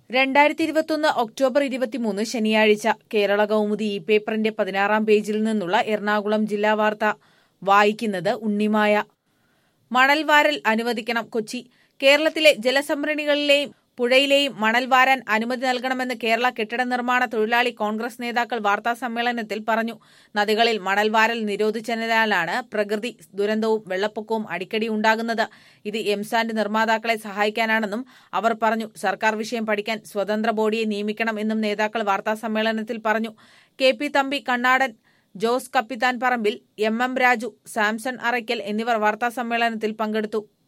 2021 October 23 ശനിയാഴ്ച കേരള കൗമുദി ഈ പേപ്പറിന്റെ 16-ാം പേജിൽ നിന്നുള്ള എറണാകുളം ജില്ലാ വാർത്ത വായിക്കുന്നത് ഉണ്ണിമായ. മണൽ വാരൽ അനുവദിക്കണം കൊച്ചി. കേരളത്തിലെ ജലസംഭരണികളിലെയും പുഴയിലെയും മണൽ വാരാൻ അനുമതി നൽകണമെന്ന് കേരള കെട്ടിട നിർമ്മാണ തൊഴിലാളി കോൺഗ്രസ് നേതാക്കൾ വാർത്താസമ്മേളനത്തിൽ പറഞ്ഞു. നദികളിൽ മണൽ വാരൽ നിരോധിച്ചതിനാലാണ് പ്രകൃതി ദുരന്തവും വെള്ളപ്പൊക്കവും അടിക്കടി ഉണ്ടാകുന്നത്. ഇത് എംസാൻഡ് നിർമ്മാതാക്കളെ സഹായിക്കാനാണെന്നും അവർ പറഞ്ഞു. സർക്കാർ വിഷയം പഠിക്കാൻ സ്വതന്ത്ര ബോഡിയെ നിയമിക്കണം എന്നും നേതാക്കൾ വാർത്താസമ്മേളനത്തിൽ പറഞ്ഞു. കെ.പി. തമ്പി കണ്ണാടൻ, ജോസ് കപ്പിത്താൻ പറമ്പിൽ, എം.എം. രാജു, സാംസൺ അറയ്ക്കൽ എന്നിവർ വാർത്താസമ്മേളനത്തിൽ പങ്കെടുത്തു.